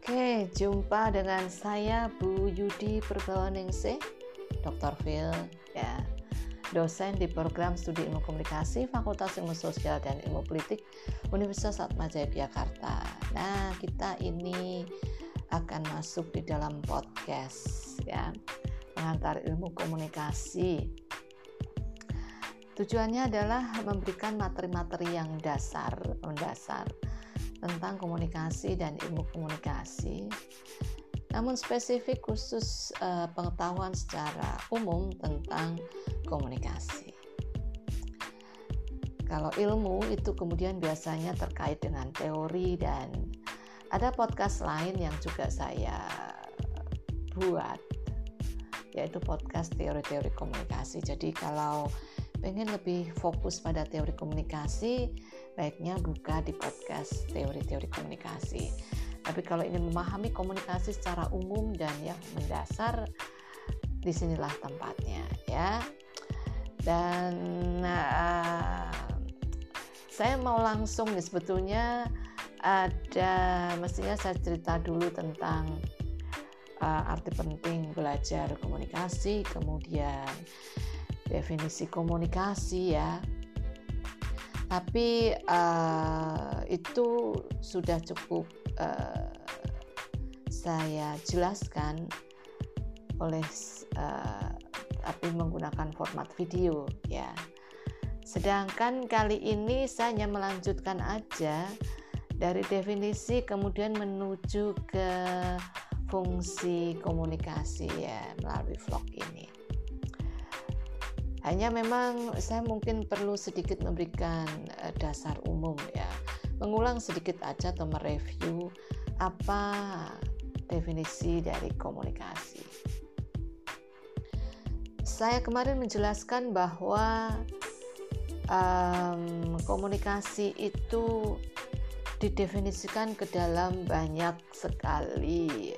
Oke, jumpa dengan saya Bu Yudi Purbawaningsih, Dr. Phil, ya, dosen di program studi ilmu komunikasi Fakultas Ilmu Sosial dan Ilmu Politik Universitas Atmajaya Yogyakarta. Nah, kita ini akan masuk di dalam podcast, ya, pengantar ilmu komunikasi. Tujuannya adalah memberikan materi-materi yang mendasar tentang komunikasi dan ilmu komunikasi, namun spesifik khusus pengetahuan secara umum tentang komunikasi. Kalau ilmu itu kemudian biasanya terkait dengan teori, dan ada podcast lain yang juga saya buat, yaitu podcast teori-teori komunikasi. Jadi kalau pengen lebih fokus pada teori komunikasi, baiknya buka di podcast teori-teori komunikasi. Tapi kalau ingin memahami komunikasi secara umum dan yang mendasar, disinilah tempatnya, ya. Dan saya mau langsung nih, sebetulnya mestinya saya cerita dulu tentang arti penting belajar komunikasi, kemudian definisi komunikasi, ya. Tapi itu sudah cukup saya jelaskan tapi menggunakan format video, ya. Sedangkan kali ini saya hanya melanjutkan aja dari definisi kemudian menuju ke fungsi komunikasi, ya, melalui vlog ini. Hanya memang saya mungkin perlu sedikit memberikan dasar umum, ya, mengulang sedikit aja atau mereview apa definisi dari komunikasi. Saya kemarin menjelaskan bahwa komunikasi itu didefinisikan ke dalam banyak sekali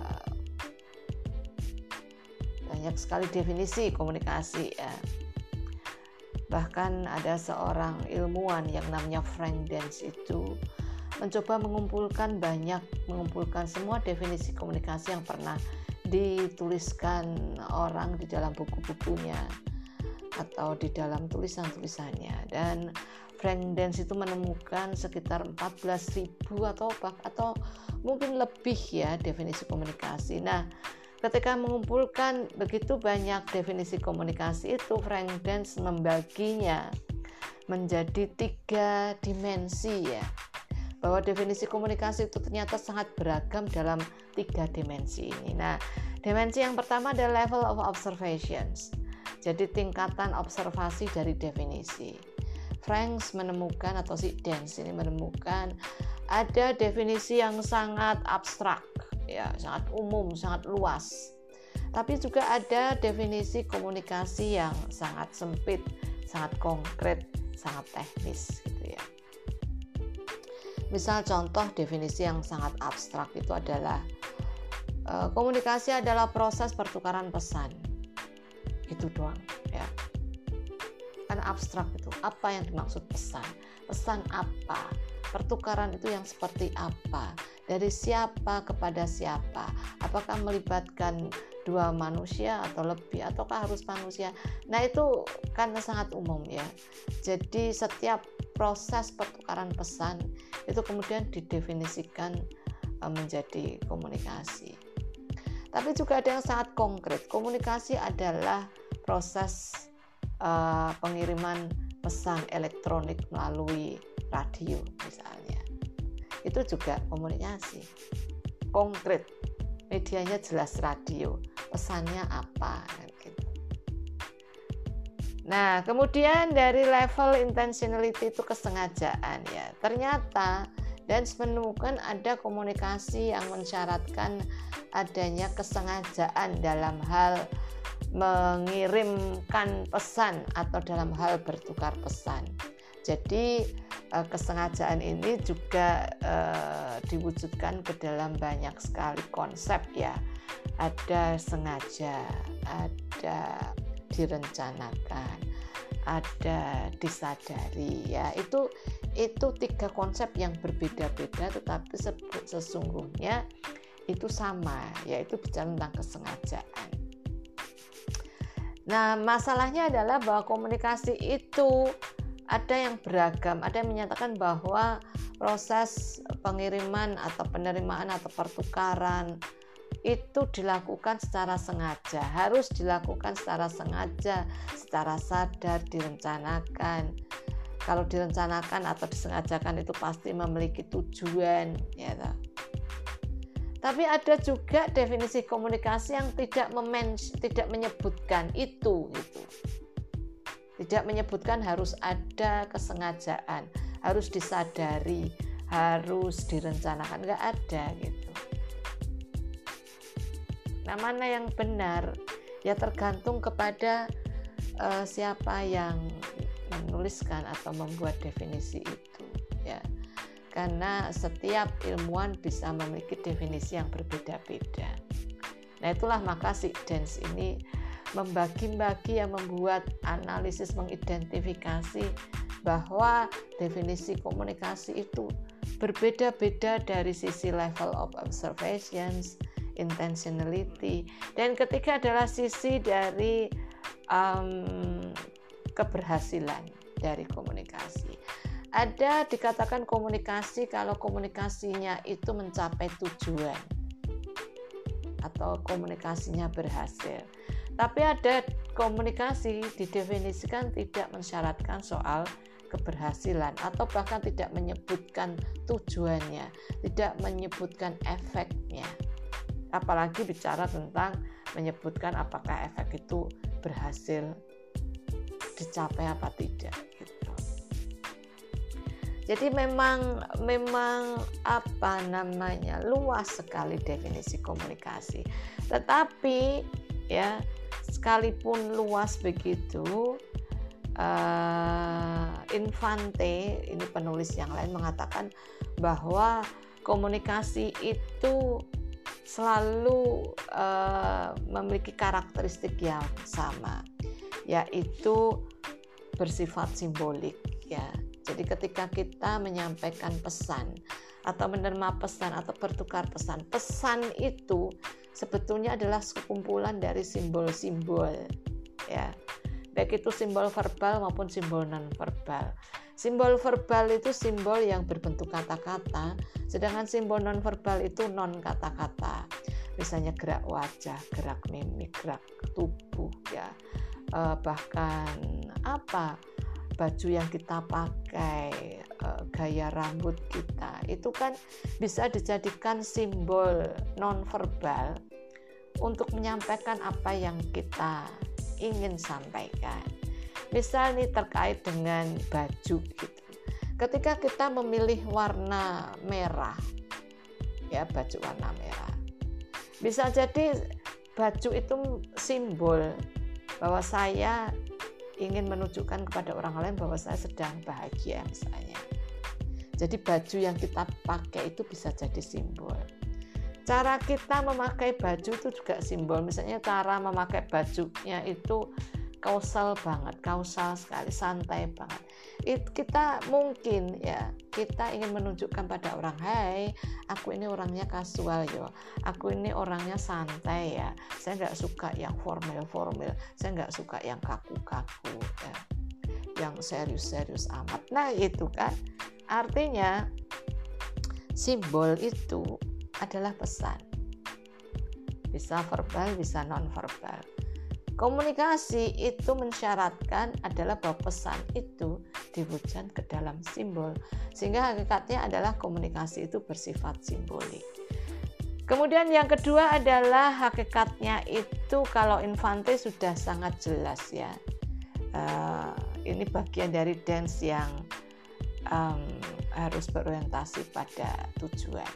definisi komunikasi, ya. Bahkan ada seorang ilmuwan yang namanya Frank Dance itu mencoba mengumpulkan semua definisi komunikasi yang pernah dituliskan orang di dalam buku-bukunya atau di dalam tulisan-tulisannya, dan Frank Dance itu menemukan sekitar 14.000 atau mungkin lebih, ya, definisi komunikasi. Nah, ketika mengumpulkan begitu banyak definisi komunikasi itu, Frank Dance membaginya menjadi 3 dimensi, ya. Bahwa definisi komunikasi itu ternyata sangat beragam dalam 3 dimensi ini. Nah, dimensi yang pertama adalah level of observations. Jadi tingkatan observasi dari definisi. Frank menemukan, atau si Dance ini menemukan, ada definisi yang sangat abstrak, ya, sangat umum, sangat luas. Tapi juga ada definisi komunikasi yang sangat sempit, sangat konkret, sangat teknis, gitu, ya. Misal contoh definisi yang sangat abstrak itu adalah komunikasi adalah proses pertukaran pesan. Itu doang, ya. Kan abstrak itu. Apa yang dimaksud pesan? Pesan apa? Pertukaran itu yang seperti apa? Dari siapa kepada siapa? Apakah melibatkan 2 manusia atau lebih, ataukah harus manusia? Nah, itu karena sangat umum, ya. Jadi setiap proses pertukaran pesan itu kemudian didefinisikan menjadi komunikasi. Tapi juga ada yang sangat konkret. Komunikasi adalah proses pengiriman pesan elektronik melalui radio, misalnya. Itu juga komunikasi konkret, medianya jelas radio, pesannya apa, gitu. Nah, kemudian dari level intentionality itu kesengajaan, ya. Ternyata Dance menemukan ada komunikasi yang mensyaratkan adanya kesengajaan dalam hal mengirimkan pesan atau dalam hal bertukar pesan. Jadi kesengajaan ini juga diwujudkan ke dalam banyak sekali konsep, ya. Ada sengaja, ada direncanakan, ada disadari, ya. Itu 3 konsep yang berbeda-beda, tetapi sesungguhnya itu sama, yaitu bicara tentang kesengajaan. Nah, masalahnya adalah bahwa komunikasi itu ada yang beragam, ada yang menyatakan bahwa proses pengiriman atau penerimaan atau pertukaran itu dilakukan secara sengaja, harus dilakukan secara sengaja, secara sadar, direncanakan. Kalau direncanakan atau disengajakan itu pasti memiliki tujuan, ya. Tapi ada juga definisi komunikasi yang tidak menyebutkan itu gitu. Tidak menyebutkan harus ada kesengajaan, harus disadari, harus direncanakan, enggak ada gitu. Nah, mana yang benar? Ya tergantung kepada siapa yang menuliskan atau membuat definisi itu, ya. Karena setiap ilmuwan bisa memiliki definisi yang berbeda-beda. Nah, itulah maka Sigdens ini membagi-bagi, yang membuat analisis, mengidentifikasi bahwa definisi komunikasi itu berbeda-beda dari sisi level of observations, intentionality, dan ketiga adalah sisi dari keberhasilan dari komunikasi. Ada dikatakan komunikasi kalau komunikasinya itu mencapai tujuan atau komunikasinya berhasil. Tapi ada komunikasi didefinisikan tidak mensyaratkan soal keberhasilan atau bahkan tidak menyebutkan tujuannya, tidak menyebutkan efeknya. Apalagi bicara tentang menyebutkan apakah efek itu berhasil dicapai apa tidak. Jadi memang luas sekali definisi komunikasi. Tetapi ya sekalipun luas begitu, Infante, ini penulis yang lain, mengatakan bahwa komunikasi itu selalu memiliki karakteristik yang sama, yaitu bersifat simbolik, ya. Jadi ketika kita menyampaikan pesan atau menerima pesan atau bertukar pesan, pesan itu sebetulnya adalah sekumpulan dari simbol-simbol, ya. Baik itu simbol verbal maupun simbol non-verbal. Simbol verbal itu simbol yang berbentuk kata-kata, sedangkan simbol non-verbal itu non kata-kata. Misalnya gerak wajah, gerak mimik, gerak tubuh, ya. Bahkan baju yang kita pakai, gaya rambut kita, itu kan bisa dijadikan simbol non-verbal untuk menyampaikan apa yang kita ingin sampaikan. Misal nih terkait dengan baju gitu. Ketika kita memilih warna merah, ya baju warna merah, bisa jadi baju itu simbol bahwa saya ingin menunjukkan kepada orang lain bahwa saya sedang bahagia misalnya. Jadi baju yang kita pakai itu bisa jadi simbol. Cara kita memakai baju itu juga simbol. Misalnya cara memakai bajunya itu kausal sekali, santai banget. Kita mungkin ya, kita ingin menunjukkan pada orang, hai, aku ini orangnya kasual yo, aku ini orangnya santai ya, saya nggak suka yang formal, saya nggak suka yang kaku-kaku ya, yang serius amat. Nah itu kan artinya simbol itu adalah pesan, bisa verbal, bisa non-verbal. Komunikasi itu mensyaratkan adalah bahwa pesan itu diwujudkan ke dalam simbol, sehingga hakikatnya adalah komunikasi itu bersifat simbolik. Kemudian yang kedua adalah hakikatnya itu kalau Infante sudah sangat jelas ya. Ini bagian dari dance yang harus berorientasi pada tujuan.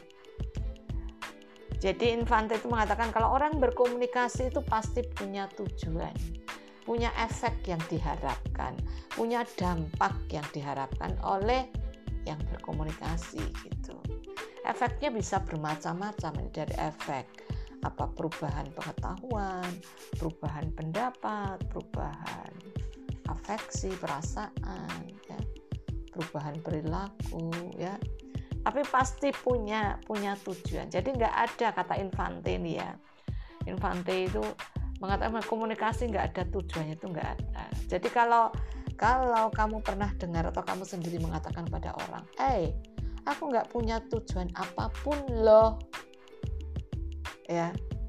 Jadi Infante itu mengatakan kalau orang berkomunikasi itu pasti punya tujuan, punya efek yang diharapkan, punya dampak yang diharapkan oleh yang berkomunikasi gitu. Efeknya bisa bermacam-macam, dari efek perubahan pengetahuan, perubahan pendapat, perubahan afeksi, perasaan, ya, perubahan perilaku, ya. tapi pasti punya tujuan. Jadi nggak ada kata Infante nih ya. Infante itu mengatakan komunikasi nggak ada tujuannya, itu nggak ada. Jadi kalau kamu pernah dengar atau kamu sendiri mengatakan pada orang, aku nggak punya tujuan apapun loh, ya,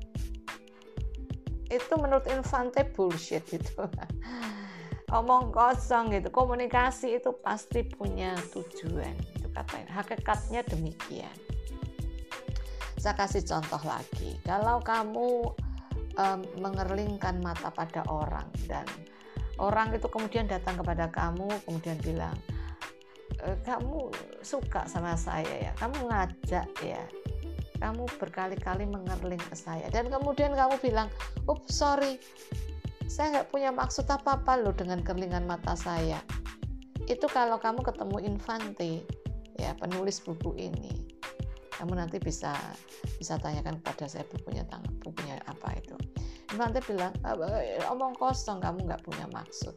itu menurut Infante bullshit itu. Omong kosong gitu. Komunikasi itu pasti punya tujuan, itu katanya. Hakikatnya demikian. Saya kasih contoh lagi. Kalau kamu mengerlingkan mata pada orang dan orang itu kemudian datang kepada kamu kemudian bilang, kamu suka sama saya ya, kamu ngajak ya, kamu berkali-kali mengerling ke saya, dan kemudian kamu bilang, sorry, saya nggak punya maksud apa-apa loh dengan kerlingan mata saya. Itu kalau kamu ketemu Infante, ya, penulis buku ini, kamu nanti bisa tanyakan kepada saya bukunya apa itu. Infante bilang, omong kosong, kamu nggak punya maksud.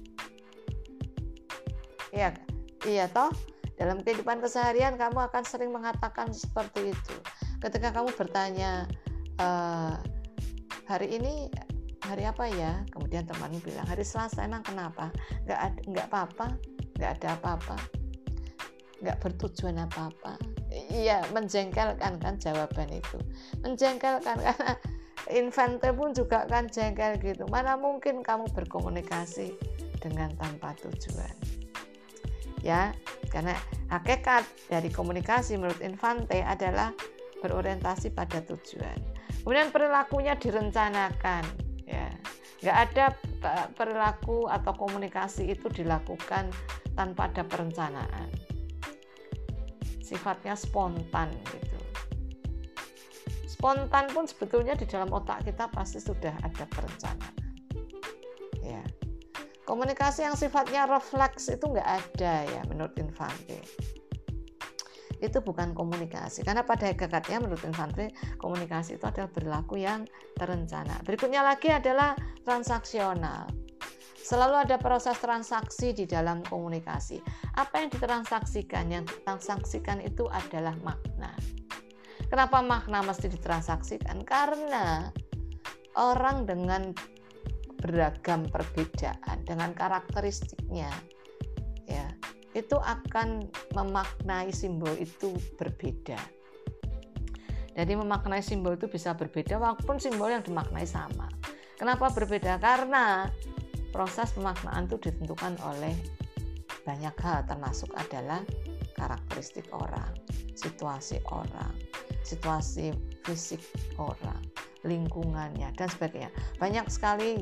Iya toh, dalam kehidupan keseharian kamu akan sering mengatakan seperti itu. Ketika kamu bertanya, hari ini hari apa ya? Kemudian temanmu bilang, hari Selasa. Emang kenapa? Nggak apa-apa, nggak ada apa-apa, nggak bertujuan apa-apa. Iya, menjengkelkan kan jawaban itu. Menjengkelkan karena Infante pun juga kan jengkel gitu. Mana mungkin kamu berkomunikasi dengan tanpa tujuan? Ya, karena hakikat dari komunikasi menurut Infante adalah berorientasi pada tujuan. Kemudian perilakunya direncanakan. Ya, nggak ada perilaku atau komunikasi itu dilakukan tanpa ada perencanaan. Sifatnya spontan gitu. Spontan pun sebetulnya di dalam otak kita pasti sudah ada perencanaan. Ya, komunikasi yang sifatnya refleks itu nggak ada ya menurut Infante. Itu bukan komunikasi, karena pada hakikatnya menurut Infante komunikasi itu adalah perilaku yang terencana. Berikutnya lagi adalah transaksional. Selalu ada proses transaksi di dalam komunikasi. Apa yang ditransaksikan? Yang ditransaksikan itu adalah makna. Kenapa makna mesti ditransaksikan? Karena orang dengan beragam perbedaan, dengan karakteristiknya, ya, itu akan memaknai simbol itu berbeda. Jadi memaknai simbol itu bisa berbeda walaupun simbol yang dimaknai sama. Kenapa berbeda? Karena proses pemaknaan itu ditentukan oleh banyak hal, termasuk adalah karakteristik orang, situasi fisik orang, lingkungannya dan sebagainya. Banyak sekali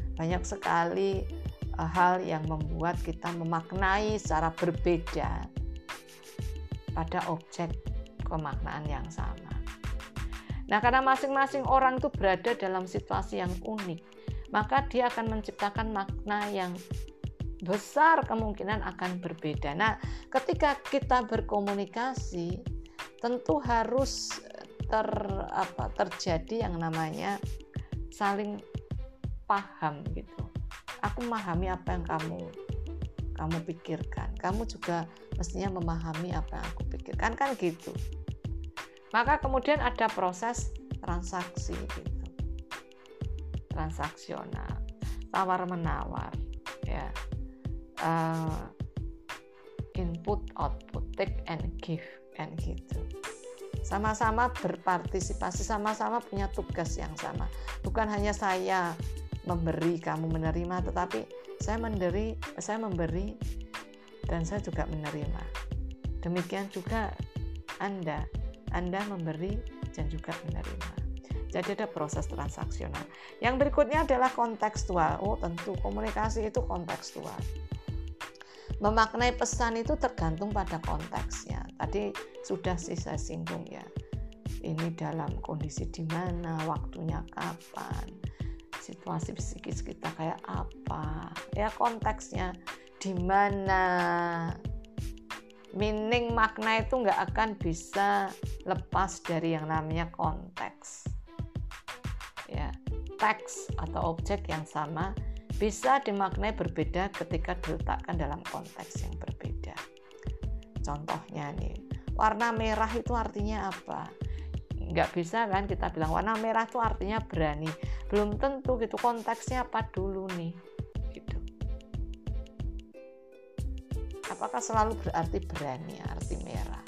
hal yang membuat kita memaknai secara berbeda pada objek pemaknaan yang sama. Nah, karena masing-masing orang itu berada dalam situasi yang unik, maka dia akan menciptakan makna yang besar kemungkinan akan berbeda. Nah, ketika kita berkomunikasi, tentu harus terjadi yang namanya saling paham gitu. Aku memahami apa yang kamu pikirkan. Kamu juga mestinya memahami apa yang aku pikirkan, kan gitu. Maka kemudian ada proses transaksi gitu. Transaksional, tawar-menawar, ya. Input, output, take and give, and gitu. Sama-sama berpartisipasi, sama-sama punya tugas yang sama. Bukan hanya saya memberi, kamu menerima, tetapi saya memberi dan saya juga menerima. Demikian juga Anda memberi dan juga menerima. Jadi ada proses transaksional. Yang berikutnya adalah kontekstual. Tentu komunikasi itu kontekstual. Memaknai pesan itu tergantung pada konteksnya. Tadi sudah saya singgung ya. Ini dalam kondisi di mana, waktunya kapan, situasi psikis kita kayak apa, ya konteksnya di mana. Meaning makna itu nggak akan bisa lepas dari yang namanya konteks. Ya, teks atau objek yang sama bisa dimaknai berbeda ketika diletakkan dalam konteks yang berbeda. Contohnya nih, warna merah itu artinya apa. Nggak bisa kan kita bilang warna merah itu artinya berani, belum tentu gitu, konteksnya apa dulu nih gitu. Apakah selalu berarti berani arti merah?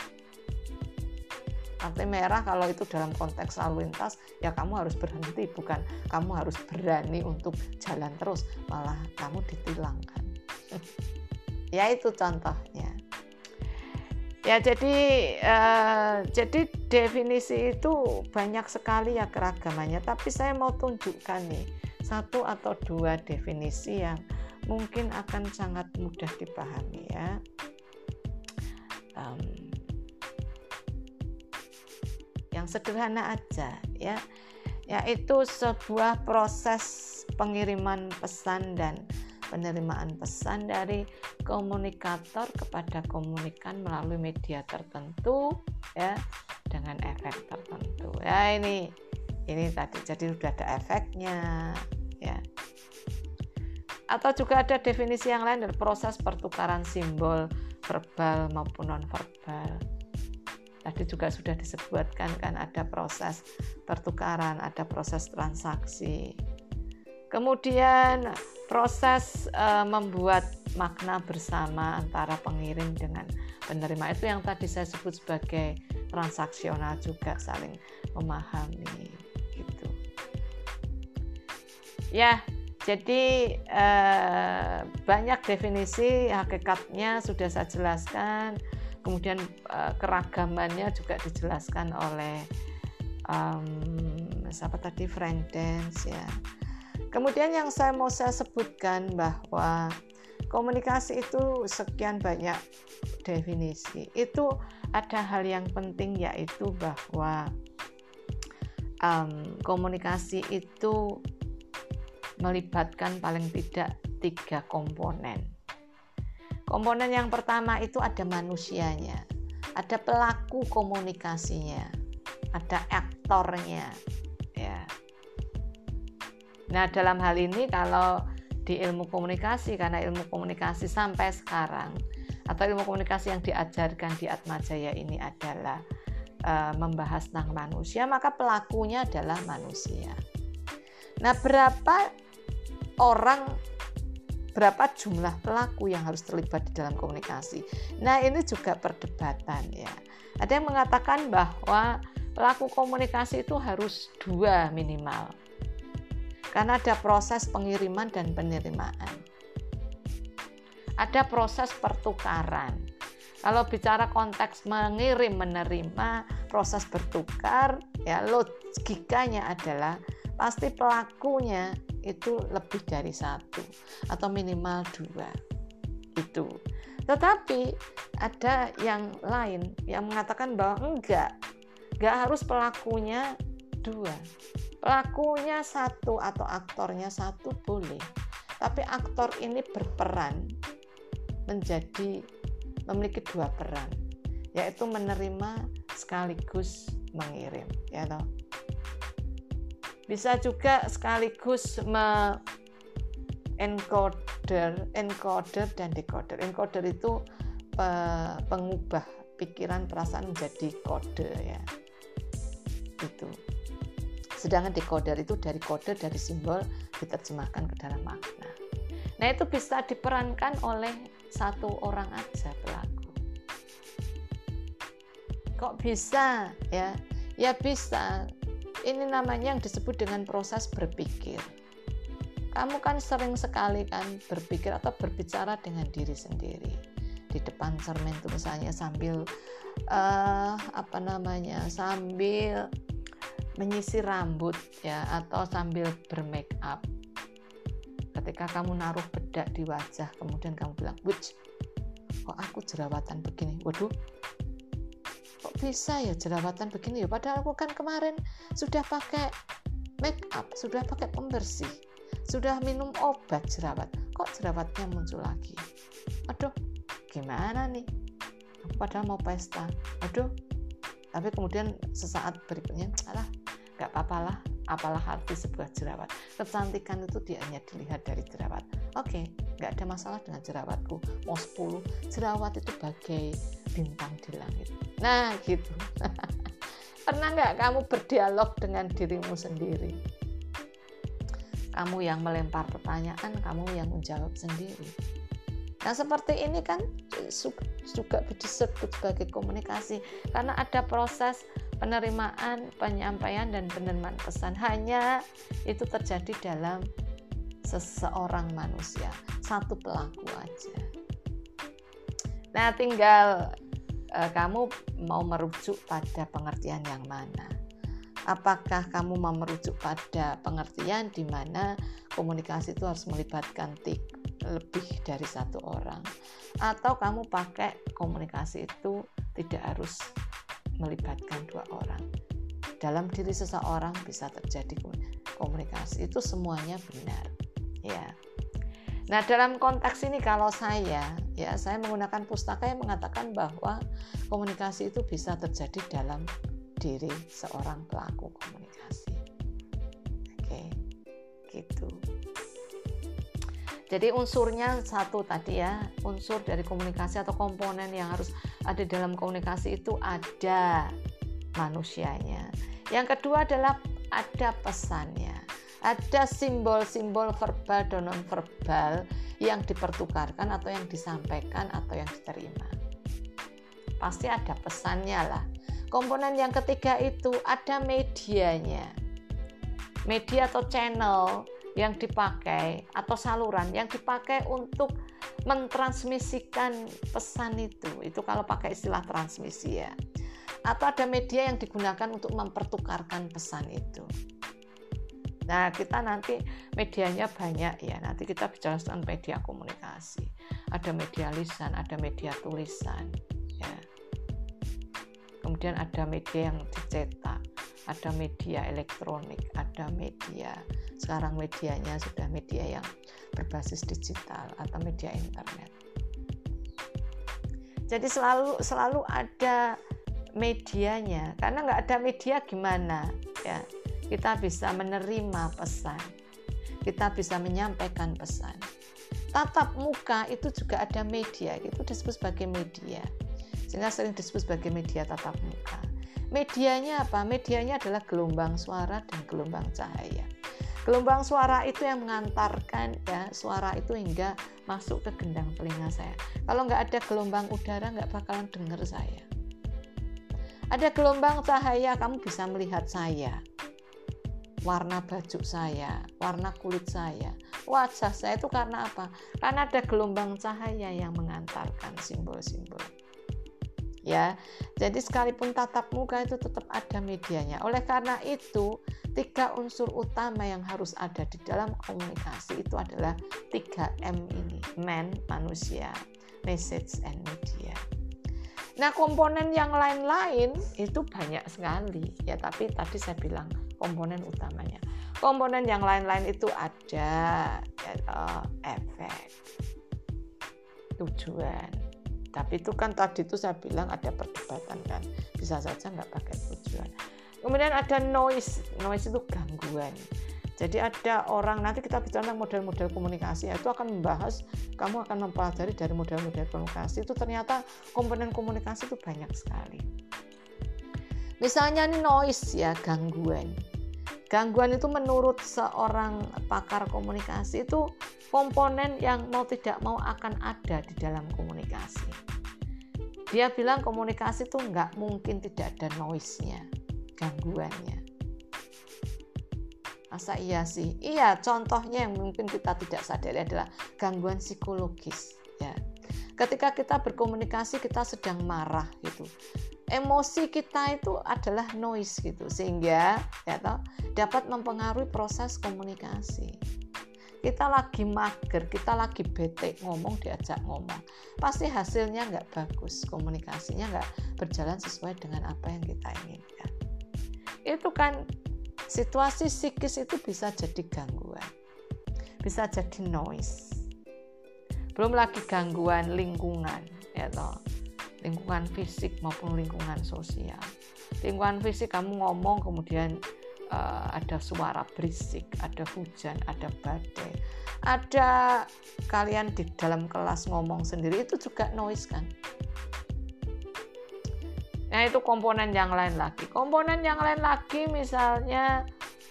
Arti merah kalau itu dalam konteks lalu lintas, ya kamu harus berhenti, bukan kamu harus berani untuk jalan terus, malah kamu ditilang kan. Ya itu contohnya. Ya jadi definisi itu banyak sekali ya keragamannya, tapi saya mau tunjukkan nih 1 atau 2 definisi yang mungkin akan sangat mudah dipahami ya. Yang sederhana aja ya, yaitu sebuah proses pengiriman pesan dan penerimaan pesan dari komunikator kepada komunikan melalui media tertentu ya, dengan efek tertentu ya. Ini tadi jadi sudah ada efeknya ya. Atau juga ada definisi yang lain dari proses pertukaran simbol verbal maupun non verbal. Tadi juga sudah disebutkan kan, ada proses pertukaran, ada proses transaksi. Kemudian proses membuat makna bersama antara pengirim dengan penerima, itu yang tadi saya sebut sebagai transaksional juga, saling memahami gitu. Ya, jadi banyak definisi, hakikatnya sudah saya jelaskan. Kemudian keragamannya juga dijelaskan oleh siapa tadi, Frank Dance ya. Kemudian yang mau saya sebutkan bahwa komunikasi itu sekian banyak definisi. Itu ada hal yang penting, yaitu bahwa komunikasi itu melibatkan paling tidak 3 komponen. Komponen yang pertama itu ada manusianya, ada pelaku komunikasinya, ada aktornya ya. Nah, dalam hal ini kalau di ilmu komunikasi, karena ilmu komunikasi sampai sekarang atau ilmu komunikasi yang diajarkan di Atmajaya ini adalah membahas tentang manusia, maka pelakunya adalah manusia. Nah, berapa jumlah pelaku yang harus terlibat di dalam komunikasi? Nah, ini juga perdebatan ya. Ada yang mengatakan bahwa pelaku komunikasi itu harus 2 minimal. Karena ada proses pengiriman dan penerimaan. Ada proses pertukaran. Kalau bicara konteks mengirim menerima, proses bertukar, ya logikanya adalah pasti pelakunya itu lebih dari 1 atau minimal 2 itu. Tetapi ada yang lain yang mengatakan bahwa enggak harus pelakunya 2. Pelakunya 1 atau aktornya 1 boleh, tapi aktor ini berperan memiliki 2 peran, yaitu menerima sekaligus mengirim ya toh. Bisa juga sekaligus encoder dan decoder. Encoder itu pengubah pikiran perasaan menjadi kode ya. Itu. Sedangkan decoder itu dari kode, dari simbol diterjemahkan ke dalam makna. Nah, itu bisa diperankan oleh 1 orang aja pelaku. Kok bisa ya? Ya bisa. Ini namanya yang disebut dengan proses berpikir. Kamu kan sering sekali kan berpikir atau berbicara dengan diri sendiri di depan cermin itu misalnya sambil sambil menyisir rambut ya, atau sambil bermake up. Ketika kamu naruh bedak di wajah, kemudian kamu bilang, "Wuch, kok aku jerawatan begini? Waduh, kok bisa ya jerawatan begini ya? Padahal aku kan kemarin sudah pakai make up, sudah pakai pembersih, sudah minum obat jerawat. Kok jerawatnya muncul lagi? Aduh, gimana nih? Aku padahal mau pesta. Aduh." Tapi kemudian sesaat berikutnya, gak apalah arti sebuah jerawat. Kecantikan itu dia hanya dilihat dari jerawat. Oke, gak ada masalah dengan jerawatku. Mau 10, jerawat itu bagai bintang di langit. Nah gitu. Pernah nggak kamu berdialog dengan dirimu sendiri? Kamu yang melempar pertanyaan, kamu yang menjawab sendiri. Nah seperti ini kan juga disebut sebagai komunikasi, karena ada proses penerimaan, penyampaian, dan penerimaan pesan. Hanya itu terjadi dalam seseorang manusia, satu pelaku aja. Nah tinggal kamu mau merujuk pada pengertian yang mana. Apakah kamu mau merujuk pada pengertian di mana komunikasi itu harus melibatkan lebih dari satu orang, atau kamu pakai komunikasi itu tidak harus melibatkan dua orang. Dalam diri seseorang bisa terjadi komunikasi, itu semuanya benar, ya. Nah, dalam konteks ini kalau saya menggunakan pustaka yang mengatakan bahwa komunikasi itu bisa terjadi dalam diri seorang pelaku komunikasi. Oke, gitu. Jadi unsurnya satu tadi ya, unsur dari komunikasi atau komponen yang harus ada dalam komunikasi itu ada manusianya. Yang kedua adalah ada pesannya. Ada simbol-simbol verbal dan non-verbal yang dipertukarkan atau yang disampaikan atau yang diterima. Pasti ada pesannya lah. Komponen yang ketiga itu ada medianya. Media atau channel yang dipakai atau saluran yang dipakai untuk mentransmisikan pesan itu kalau pakai istilah transmisi ya. Atau ada media yang digunakan untuk mempertukarkan pesan itu. Nah, kita nanti medianya banyak ya. Nanti kita bicara tentang media komunikasi. Ada media lisan, ada media tulisan, ya. Kemudian ada media yang dicetak, ada media elektronik, ada media. Sekarang medianya sudah media yang berbasis digital atau media internet. Jadi selalu ada medianya. Karena nggak ada media gimana, ya. Kita bisa menerima pesan, kita bisa menyampaikan pesan. Tatap muka itu juga ada media, itu disebut sebagai media. Sehingga sering disebut sebagai media tatap muka. Medianya apa? Medianya adalah gelombang suara dan gelombang cahaya. Gelombang suara itu yang mengantarkan ya suara itu hingga masuk ke gendang telinga saya. Kalau nggak ada gelombang udara nggak bakalan dengar saya. Ada gelombang cahaya, kamu bisa melihat saya. Warna baju saya, warna kulit saya, wajah saya itu karena apa? Karena ada gelombang cahaya yang mengantarkan simbol-simbol. Ya, jadi sekalipun tatap muka itu tetap ada medianya. Oleh karena itu, 3 unsur utama yang harus ada di dalam komunikasi itu adalah 3M ini, man, manusia, message, and media. Nah, komponen yang lain-lain itu banyak sekali ya, tapi tadi saya bilang komponen utamanya. Komponen yang lain-lain itu ada efek, tujuan. Tapi itu kan tadi itu saya bilang ada perdebatan kan, bisa saja nggak pakai tujuan. Kemudian ada noise itu gangguan. Jadi ada orang, nanti kita bicara tentang model-model komunikasi, itu akan membahas, kamu akan mempelajari dari model-model komunikasi, itu ternyata komponen komunikasi itu banyak sekali. Misalnya noise ya, gangguan. Gangguan itu menurut seorang pakar komunikasi itu komponen yang mau tidak mau akan ada di dalam komunikasi. Dia bilang komunikasi itu nggak mungkin tidak ada noise-nya, gangguannya. Masa iya sih? Iya, contohnya yang mungkin kita tidak sadari adalah gangguan psikologis. Ya. Ketika kita berkomunikasi, kita sedang marah gitu. Emosi kita itu adalah noise gitu, sehingga dapat mempengaruhi proses komunikasi. Kita lagi mager, kita lagi bete ngomong, diajak ngomong, pasti hasilnya nggak bagus, komunikasinya nggak berjalan sesuai dengan apa yang kita inginkan. Itu kan situasi psikis itu bisa jadi gangguan, bisa jadi noise. Belum lagi gangguan lingkungan, ya toh, lingkungan fisik maupun lingkungan sosial. Lingkungan fisik kamu ngomong kemudian ada suara berisik, ada hujan, ada badai, ada kalian di dalam kelas ngomong sendiri, itu juga noise kan. Nah, itu komponen yang lain lagi. Komponen yang lain lagi misalnya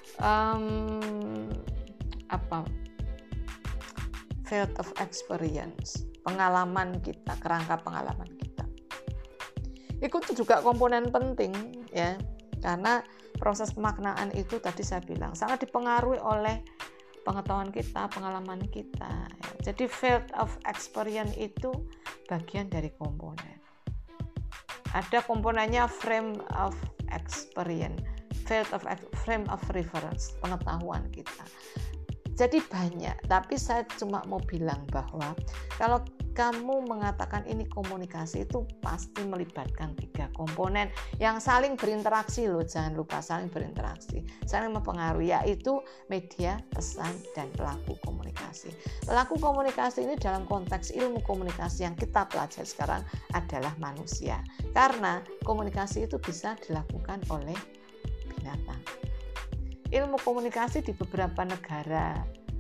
field of experience, pengalaman kita, kerangka pengalaman kita. Itu juga komponen penting ya, karena proses pemaknaan itu tadi saya bilang sangat dipengaruhi oleh pengetahuan kita, pengalaman kita. Ya. Jadi field of experience itu bagian dari komponen. Ada komponennya frame of experience, frame of reference, pengetahuan kita. Jadi banyak, tapi saya cuma mau bilang bahwa kalau kamu mengatakan ini komunikasi, itu pasti melibatkan 3 komponen yang saling berinteraksi loh, jangan lupa saling berinteraksi, saling mempengaruhi, yaitu media, pesan, dan pelaku komunikasi. Pelaku komunikasi ini dalam konteks ilmu komunikasi yang kita pelajari sekarang adalah manusia, karena komunikasi itu bisa dilakukan oleh binatang. Ilmu komunikasi di beberapa negara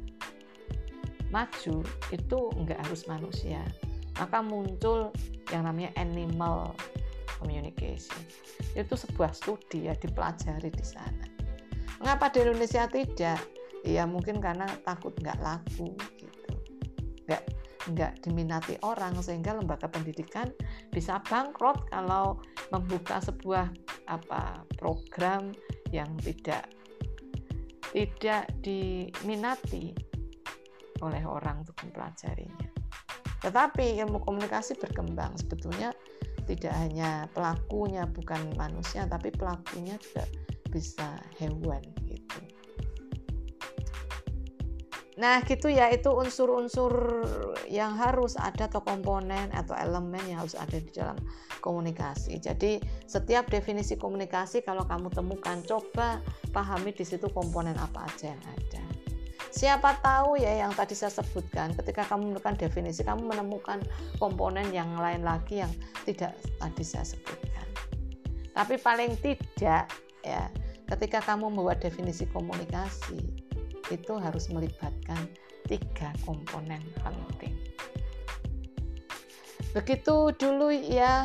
maju itu enggak harus manusia, maka muncul yang namanya animal communication. Itu sebuah studi ya, dipelajari di sana. Mengapa di Indonesia tidak? Ya mungkin karena takut enggak laku gitu, enggak diminati orang, sehingga lembaga pendidikan bisa bangkrut kalau membuka sebuah program yang tidak diminati oleh orang untuk mempelajarinya. Tetapi ilmu komunikasi berkembang, sebetulnya tidak hanya pelakunya bukan manusia, tapi pelakunya juga bisa hewan gitu. Nah gitu ya, itu unsur-unsur yang harus ada atau komponen atau elemen yang harus ada di dalam komunikasi. Jadi setiap definisi komunikasi kalau kamu temukan, coba pahami di situ komponen apa aja yang ada. Siapa tahu ya yang tadi saya sebutkan, ketika kamu menemukan definisi, kamu menemukan komponen yang lain lagi yang tidak tadi saya sebutkan. Tapi paling tidak ya, ketika kamu membuat definisi komunikasi, itu harus melibatkan 3 komponen penting. Begitu dulu ya,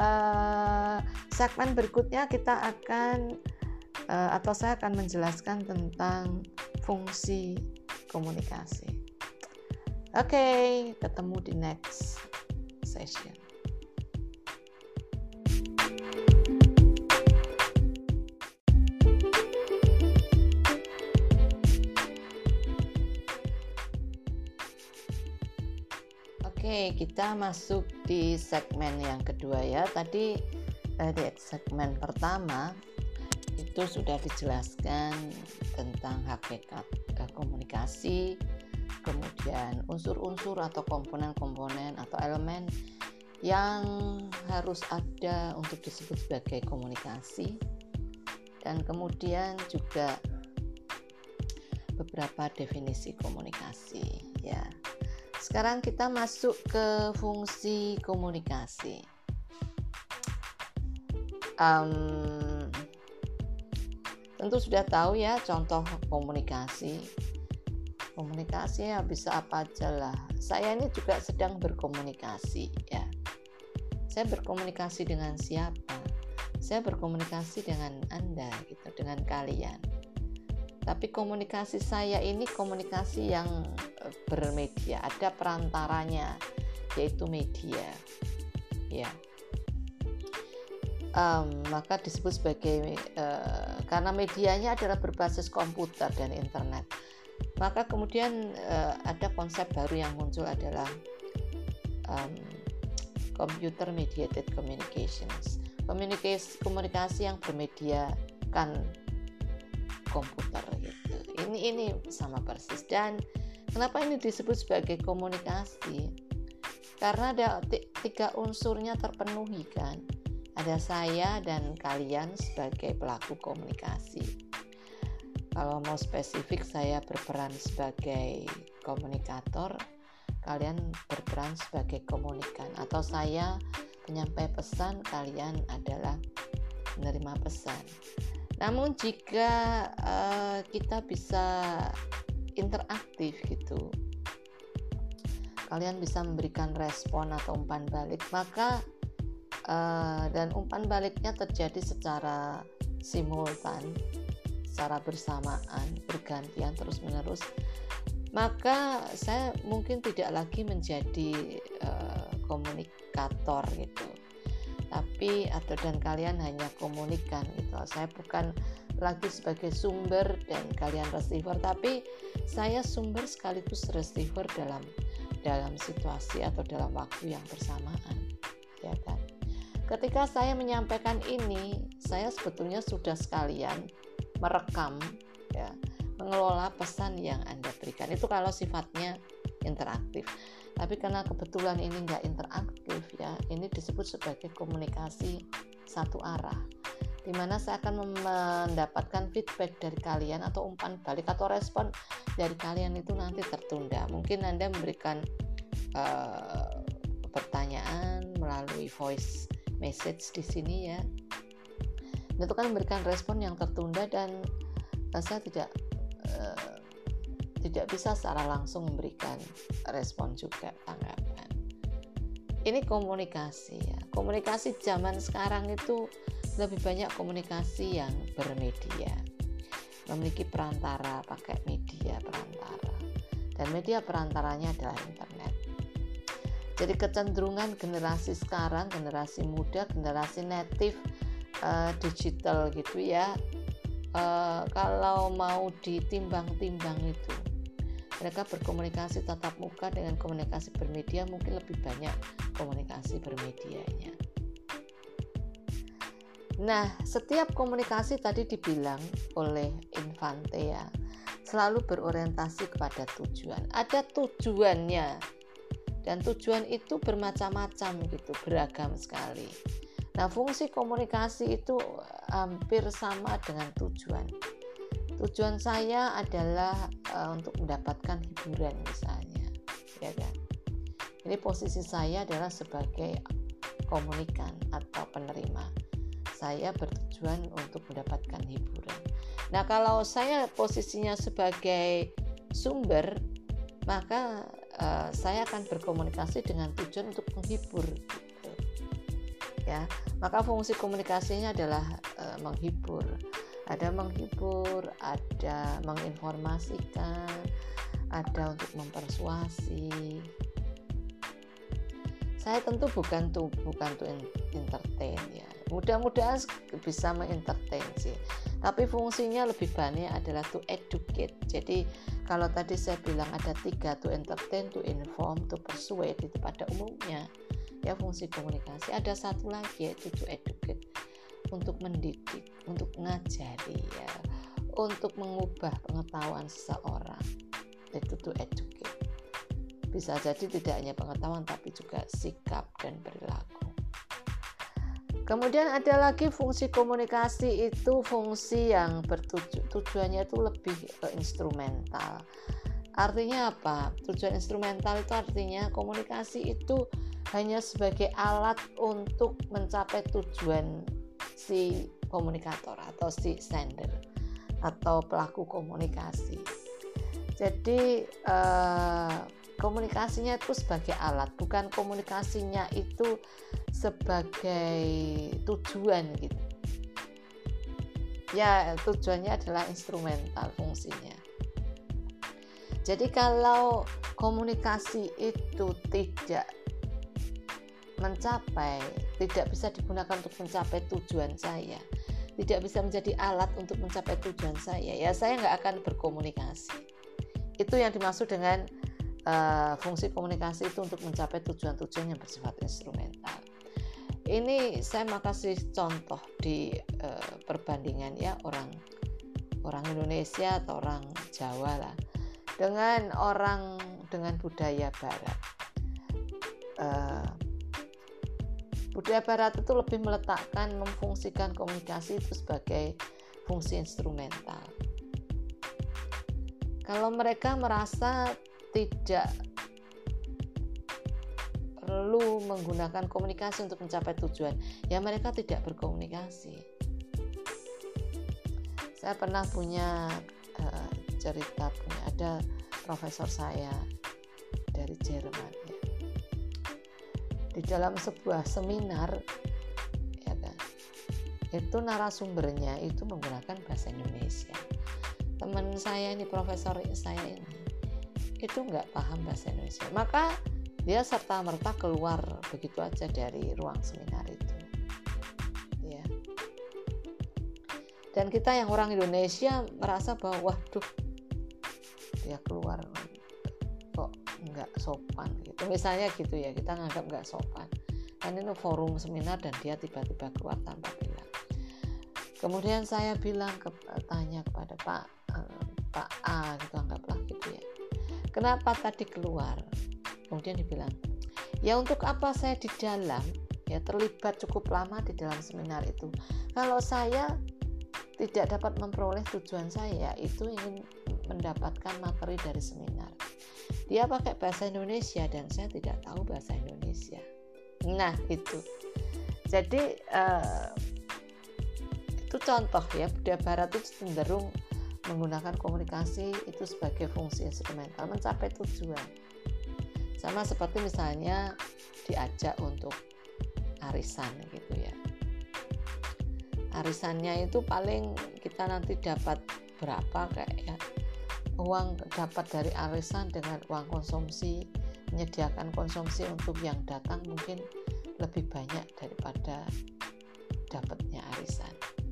segmen berikutnya kita akan atau saya akan menjelaskan tentang fungsi komunikasi. Oke, ketemu di next session. Oke, kita masuk di segmen yang kedua ya. Tadi di segmen pertama itu sudah dijelaskan tentang hakikat komunikasi, kemudian unsur-unsur atau komponen-komponen atau elemen yang harus ada untuk disebut sebagai komunikasi, dan kemudian juga beberapa definisi komunikasi ya. Sekarang kita masuk ke fungsi komunikasi. Tentu sudah tahu ya contoh komunikasi. Komunikasi ya bisa apa aja lah. Saya ini juga sedang berkomunikasi ya. Saya berkomunikasi dengan siapa? Saya berkomunikasi dengan Anda gitu, dengan kalian. Tapi komunikasi saya ini komunikasi yang bermedia, ada perantaranya yaitu media. Ya. Maka disebut sebagai karena medianya adalah berbasis komputer dan internet, maka kemudian ada konsep baru yang muncul adalah computer mediated communications, komunikasi yang bermediakan komputer gitu. Ini sama persis. Dan kenapa ini disebut sebagai komunikasi? Karena ada 3 unsurnya terpenuhi kan. Ada saya dan kalian sebagai pelaku komunikasi. Kalau mau spesifik, saya berperan sebagai komunikator, kalian berperan sebagai komunikan, atau saya penyampai pesan, kalian adalah penerima pesan. Namun jika kita bisa interaktif gitu, kalian bisa memberikan respon atau umpan balik, maka dan umpan baliknya terjadi secara simultan, secara bersamaan, bergantian terus-menerus, maka saya mungkin tidak lagi menjadi komunikator gitu, dan kalian hanya komunikan gitu. Saya bukan lagi sebagai sumber dan kalian receiver, tapi saya sumber sekaligus receiver dalam situasi atau dalam waktu yang bersamaan, ya kan. Ketika saya menyampaikan ini, saya sebetulnya sudah sekalian merekam, ya, mengelola pesan yang Anda berikan. Itu kalau sifatnya interaktif. Tapi karena kebetulan ini nggak interaktif, ya, ini disebut sebagai komunikasi satu arah, di mana saya akan mendapatkan feedback dari kalian atau umpan balik atau respon dari kalian itu nanti tertunda. Mungkin Anda memberikan pertanyaan melalui voice message di sini, ya. Itu kan memberikan respon yang tertunda dan saya tidak bisa secara langsung memberikan respon juga, tanggapan. Ini komunikasi, ya. Komunikasi zaman sekarang itu lebih banyak komunikasi yang bermedia, memiliki perantara, pakai media perantara, dan media perantaranya adalah internet. Jadi kecenderungan generasi sekarang, generasi muda, generasi native digital gitu, ya, kalau mau ditimbang-timbang itu, mereka berkomunikasi tatap muka dengan komunikasi bermedia, mungkin lebih banyak komunikasi bermedianya. Nah, setiap komunikasi tadi dibilang oleh Infante, ya, selalu berorientasi kepada tujuan. Ada tujuannya, dan tujuan itu bermacam-macam gitu, beragam sekali. Nah, fungsi komunikasi itu hampir sama dengan tujuan. Tujuan saya adalah untuk mendapatkan hiburan misalnya, ya kan. Ini posisi saya adalah sebagai komunikan atau penerima. Saya bertujuan untuk mendapatkan hiburan. Nah, kalau saya posisinya sebagai sumber, maka saya akan berkomunikasi dengan tujuan untuk menghibur, gitu. Ya, maka fungsi komunikasinya adalah menghibur. Ada menghibur, ada menginformasikan, ada untuk mempersuasi. Saya tentu bukan to entertain, ya. Mudah-mudahan bisa mengentertain sih. Tapi fungsinya lebih banyak adalah to educate. Jadi kalau tadi saya bilang ada 3, to entertain, to inform, to persuade, itu pada umumnya, ya, fungsi komunikasi. Ada satu lagi, yaitu to educate, untuk mendidik, untuk mengajari, ya, untuk mengubah pengetahuan seseorang. Itu to educate. Bisa jadi tidak hanya pengetahuan, tapi juga sikap dan perilaku. Kemudian ada lagi fungsi komunikasi, itu fungsi yang tujuannya itu lebih ke instrumental. Artinya apa? Tujuan instrumental itu artinya komunikasi itu hanya sebagai alat untuk mencapai tujuan si komunikator atau si sender atau pelaku komunikasi. Jadi komunikasinya itu sebagai alat, bukan komunikasinya itu sebagai tujuan gitu. Ya, tujuannya adalah instrumental fungsinya. Jadi kalau komunikasi itu tidak bisa digunakan untuk mencapai tujuan saya, tidak bisa menjadi alat untuk mencapai tujuan saya, ya saya nggak akan berkomunikasi. Itu yang dimaksud dengan fungsi komunikasi itu untuk mencapai tujuan-tujuan yang bersifat instrumental. Ini saya mau kasih contoh di perbandingan, ya, orang Indonesia atau orang Jawa lah dengan orang dengan budaya Barat. Budaya Barat itu lebih memfungsikan komunikasi itu sebagai fungsi instrumental. Kalau mereka merasa tidak perlu menggunakan komunikasi untuk mencapai tujuan, ya mereka tidak berkomunikasi. Saya pernah punya cerita, ada profesor saya dari Jerman, ya. Di dalam sebuah seminar itu narasumbernya itu menggunakan bahasa Indonesia. Teman saya ini, profesor saya ini, itu nggak paham bahasa Indonesia, maka dia serta-merta keluar begitu aja dari ruang seminar itu, ya. Dan kita yang orang Indonesia merasa bahwa waduh, dia keluar kok nggak sopan gitu, misalnya gitu ya, kita nganggap nggak sopan kan ini forum seminar dan dia tiba-tiba keluar tanpa bilang. Kemudian saya bilang tanya kepada Pak A gitu, anggaplah gitu ya, kenapa tadi keluar? Kemudian dibilang, ya untuk apa saya di dalam, ya terlibat cukup lama di dalam seminar itu, kalau saya tidak dapat memperoleh tujuan saya, itu ingin mendapatkan materi dari seminar. Dia pakai bahasa Indonesia dan saya tidak tahu bahasa Indonesia. Nah itu, jadi itu contoh ya, budaya barat itu cenderung menggunakan komunikasi itu sebagai fungsi instrumental mencapai tujuan. Sama seperti misalnya diajak untuk arisan gitu ya, arisannya itu paling kita nanti dapat berapa kayak ya, uang dapat dari arisan dengan uang konsumsi, menyediakan konsumsi untuk yang datang mungkin lebih banyak daripada dapatnya arisan.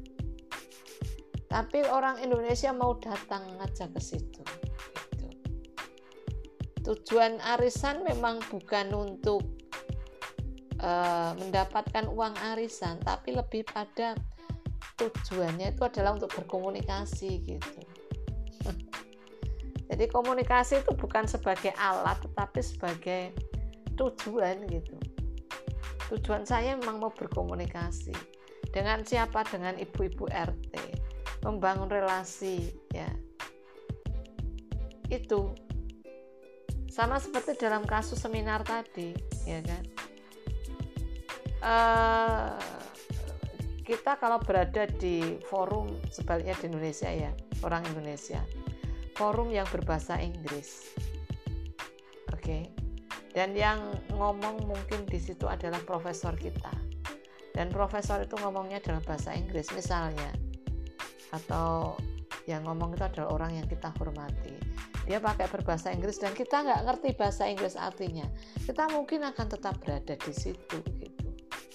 Tapi orang Indonesia mau datang aja ke situ gitu. Tujuan arisan memang bukan untuk mendapatkan uang arisan, tapi lebih pada tujuannya itu adalah untuk berkomunikasi gitu. Jadi komunikasi itu bukan sebagai alat, tetapi sebagai tujuan gitu. Tujuan saya memang mau berkomunikasi dengan siapa, dengan ibu-ibu RT, membangun relasi ya. Itu sama seperti dalam kasus seminar tadi, ya kan. Kita kalau berada di forum sebaliknya di Indonesia ya, orang Indonesia, forum yang berbahasa Inggris, oke. Dan yang ngomong mungkin di situ adalah profesor kita, dan profesor itu ngomongnya dalam bahasa Inggris misalnya, atau yang ngomong itu adalah orang yang kita hormati, dia pakai berbahasa Inggris dan kita nggak ngerti bahasa Inggris artinya, kita mungkin akan tetap berada di situ gitu.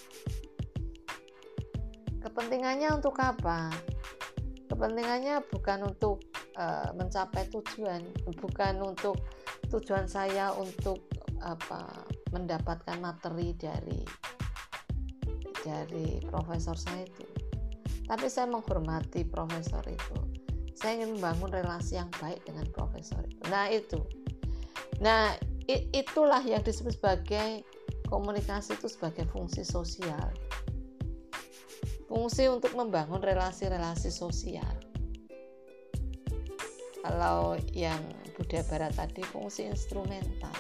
Kepentingannya untuk apa? Kepentingannya bukan untuk mencapai tujuan, bukan untuk tujuan saya untuk mendapatkan materi dari profesor saya itu, tapi saya menghormati profesor itu, saya ingin membangun relasi yang baik dengan profesor itu. Nah itulah yang disebut sebagai komunikasi itu sebagai fungsi sosial, fungsi untuk membangun relasi-relasi sosial. Kalau yang budaya barat tadi fungsi instrumental.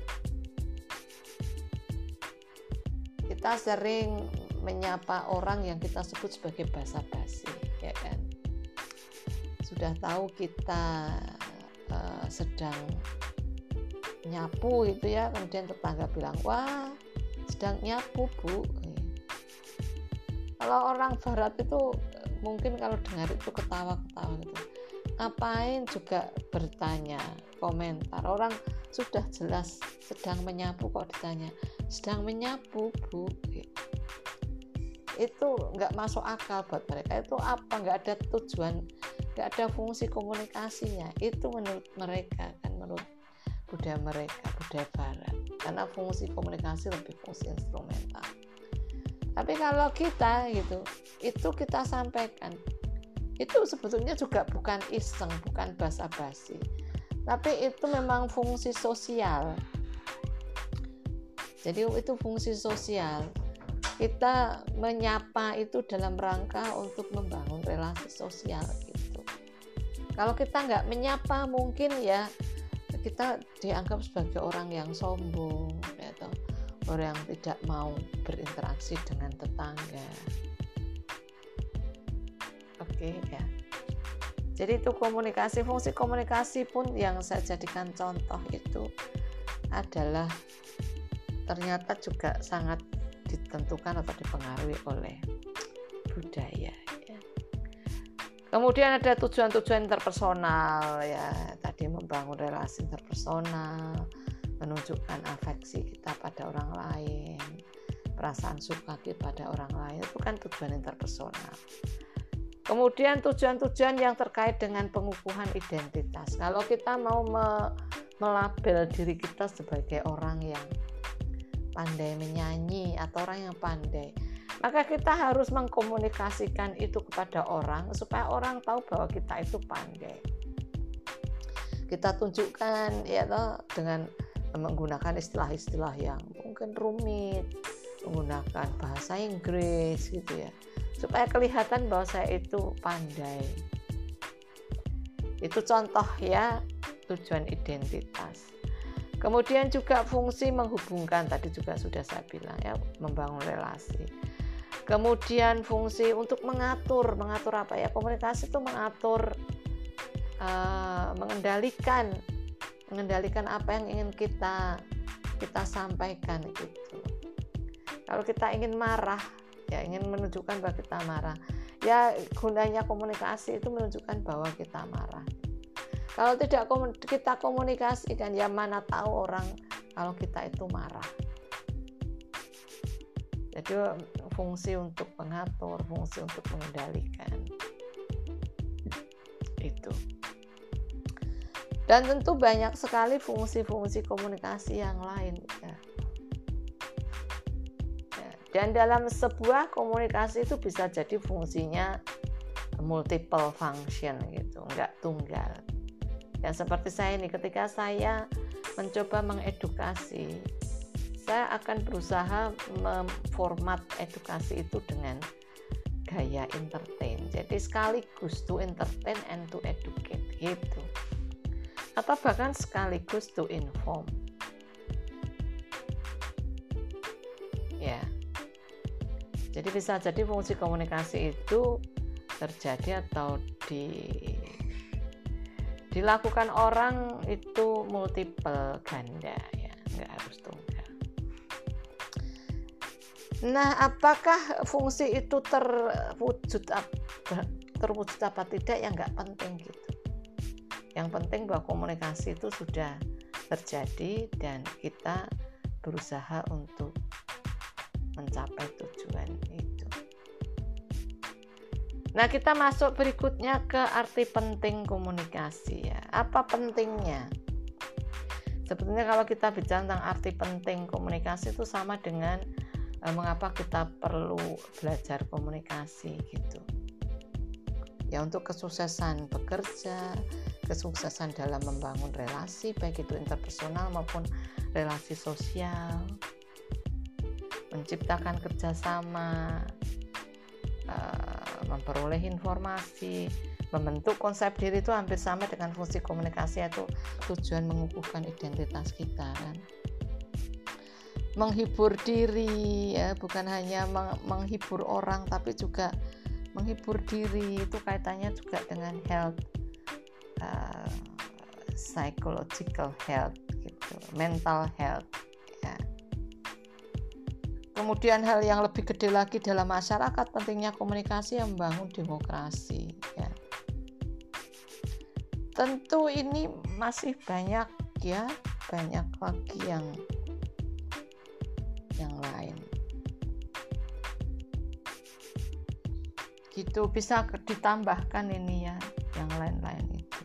Kita sering menyapa orang yang kita sebut sebagai basa-basi, ya kan. Sudah tahu kita sedang nyapu gitu ya, kemudian tetangga bilang, wah sedang nyapu Bu. Kalau orang barat itu mungkin kalau dengar itu ketawa-ketawa gitu. Ngapain juga bertanya, komentar, orang sudah jelas sedang menyapu kok ditanya sedang menyapu Bu gitu. Itu nggak masuk akal buat mereka. Itu apa, nggak ada tujuan, nggak ada fungsi komunikasinya. Itu menurut mereka kan, menurut budaya mereka, budaya barat, karena fungsi komunikasi lebih fungsi instrumental. Tapi kalau kita gitu, itu kita sampaikan, itu sebetulnya juga bukan iseng, bukan basa-basi, tapi itu memang fungsi sosial. Jadi itu fungsi sosial. Kita menyapa itu dalam rangka untuk membangun relasi sosial gitu. Kalau kita nggak menyapa, mungkin ya kita dianggap sebagai orang yang sombong atau orang yang tidak mau berinteraksi dengan tetangga. Oke ya. Jadi itu komunikasi, fungsi komunikasi pun yang saya jadikan contoh itu adalah ternyata juga sangat ditentukan atau dipengaruhi oleh budaya. Ya. Kemudian ada tujuan-tujuan interpersonal, ya, tadi membangun relasi interpersonal, menunjukkan afeksi kita pada orang lain, perasaan suka kepada orang lain, itu kan tujuan interpersonal. Kemudian tujuan-tujuan yang terkait dengan pengukuhan identitas. Kalau kita mau melabel diri kita sebagai orang yang pandai menyanyi atau orang yang pandai, maka kita harus mengkomunikasikan itu kepada orang supaya orang tahu bahwa kita itu pandai. Kita tunjukkan ya toh, dengan menggunakan istilah-istilah yang mungkin rumit, menggunakan bahasa Inggris gitu ya, supaya kelihatan bahwa saya itu pandai. Itu contoh ya, tujuan identitas. Kemudian juga fungsi menghubungkan, tadi juga sudah saya bilang ya, membangun relasi. Kemudian fungsi untuk mengatur apa ya, komunikasi itu mengatur, mengendalikan apa yang ingin kita sampaikan gitu. Kalau kita ingin marah, ya ingin menunjukkan bahwa kita marah, ya gunanya komunikasi itu menunjukkan bahwa kita marah. Kalau tidak kita komunikasikan, ya mana tahu orang kalau kita itu marah. Jadi fungsi untuk mengatur, fungsi untuk mengendalikan itu. Dan tentu banyak sekali fungsi-fungsi komunikasi yang lain ya. Dan dalam sebuah komunikasi itu bisa jadi fungsinya multiple function gitu, enggak tunggal. Ya seperti saya ini, ketika saya mencoba mengedukasi, saya akan berusaha memformat edukasi itu dengan gaya entertain. Jadi sekaligus to entertain and to educate gitu. Atau bahkan sekaligus to inform. Ya. Jadi bisa jadi fungsi komunikasi itu terjadi atau dilakukan orang itu multiple ganda ya, nggak harus tunggal. Nah, apakah fungsi itu terwujud apa tidak ya nggak penting gitu. Yang penting bahwa komunikasi itu sudah terjadi dan kita berusaha untuk mencapai tujuan itu. Nah, kita masuk berikutnya ke arti penting komunikasi ya. Apa pentingnya? Sebetulnya kalau kita bicara tentang arti penting komunikasi itu sama dengan mengapa kita perlu belajar komunikasi gitu. Ya untuk kesuksesan bekerja, kesuksesan dalam membangun relasi baik itu interpersonal maupun relasi sosial, menciptakan kerjasama, memperoleh informasi, membentuk konsep diri itu hampir sama dengan fungsi komunikasi, yaitu tujuan mengukuhkan identitas kita kan. Menghibur diri ya, bukan hanya menghibur orang tapi juga menghibur diri, itu kaitannya juga dengan health, psychological health gitu, mental health. Kemudian hal yang lebih gede lagi dalam masyarakat, pentingnya komunikasi yang membangun demokrasi. Ya. Tentu ini masih banyak ya, banyak lagi yang lain. Gitu bisa ditambahkan ini ya, yang lain-lain itu.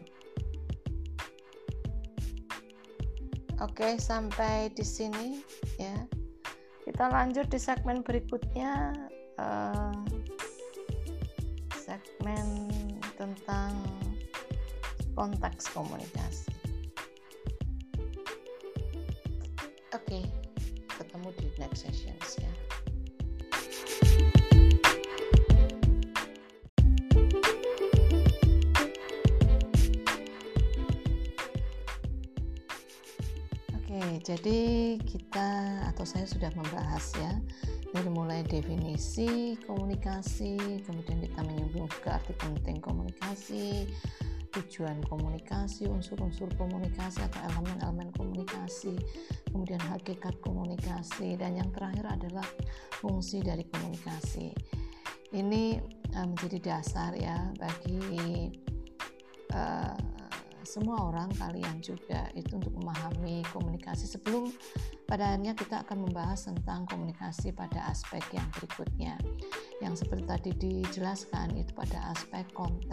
Oke, sampai di sini ya. Kita lanjut di segmen berikutnya, segmen tentang konteks komunikasi. Oke, ketemu di next sessions ya. Jadi saya sudah membahas ya, dari mulai definisi komunikasi, kemudian kita menyinggung juga arti penting komunikasi, tujuan komunikasi, unsur-unsur komunikasi atau elemen-elemen komunikasi, kemudian hakikat komunikasi, dan yang terakhir adalah fungsi dari komunikasi. Ini menjadi dasar ya bagi semua orang, kalian juga, itu untuk memahami komunikasi. Sebelum pada akhirnya kita akan membahas tentang komunikasi pada aspek yang berikutnya, yang seperti tadi dijelaskan itu pada aspek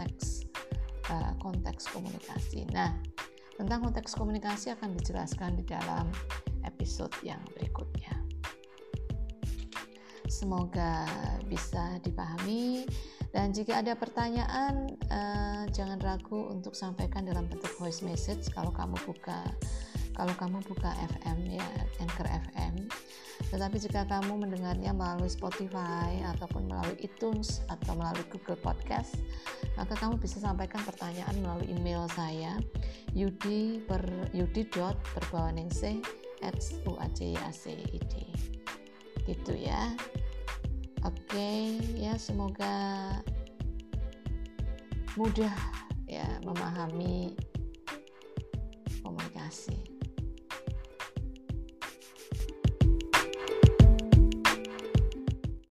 konteks komunikasi. Nah, tentang konteks komunikasi akan dijelaskan di dalam episode yang berikutnya. Semoga bisa dipahami, dan jika ada pertanyaan jangan ragu untuk sampaikan dalam bentuk voice message kalau kamu buka FM ya, Anchor FM. Tetapi jika kamu mendengarnya melalui Spotify ataupun melalui iTunes atau melalui Google Podcast, maka kamu bisa sampaikan pertanyaan melalui email saya yudi.perbawaningsih@uajyacid gitu ya. Oke ya, semoga mudah ya memahami komunikasi.